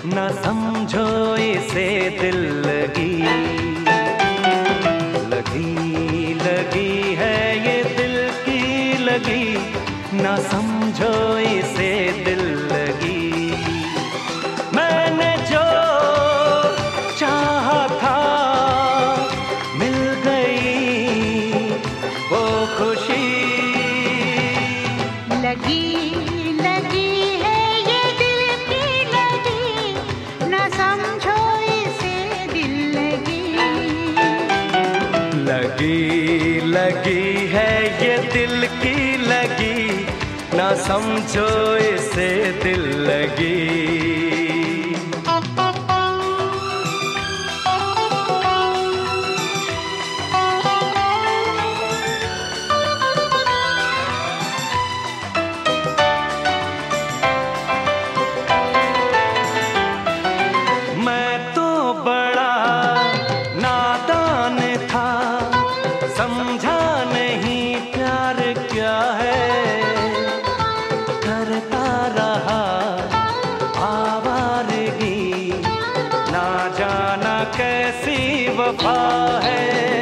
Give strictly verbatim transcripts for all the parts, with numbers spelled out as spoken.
न समझो इसे दिल लगी। लगी लगी है ये दिल की लगी, न समझो इसे दिल लगी। मैंने जो चाहा था मिल गई वो खुशी। लगी लगी है ये दिल की लगी, न समझो इसे दिल लगी। लगी लगी है ये दिल की लगी, न समझो इसे दिल लगी। समझा नहीं प्यार क्या है, करता रहा आवारगी, ना जाना कैसी वफा है।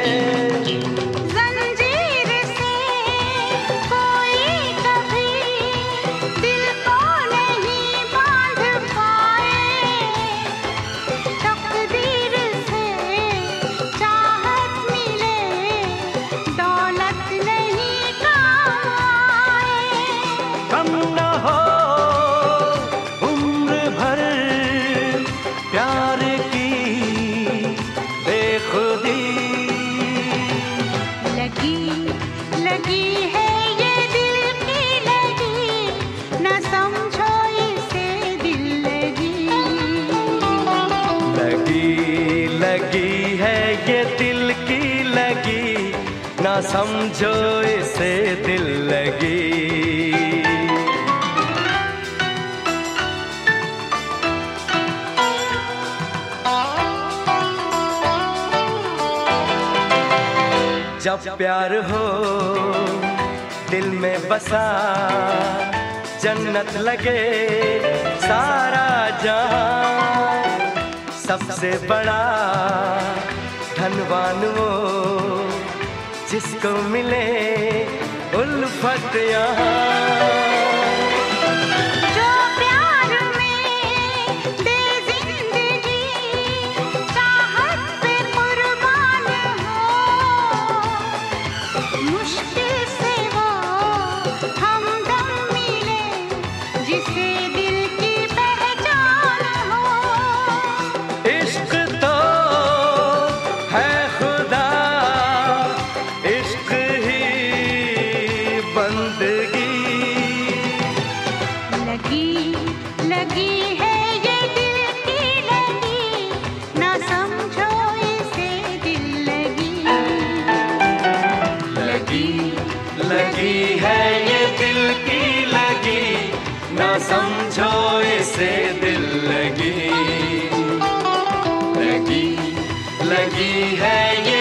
लगी है ये दिल की लगी, ना समझो इसे दिल लगी। जब प्यार हो दिल में बसा, जन्नत लगे सारा जहां। सबसे बड़ा धनवान वो जिसको मिले उल्फत यहाँ। लगी है ये दिल की लगी, ना समझो इसे दिल लगी। लगी लगी है ये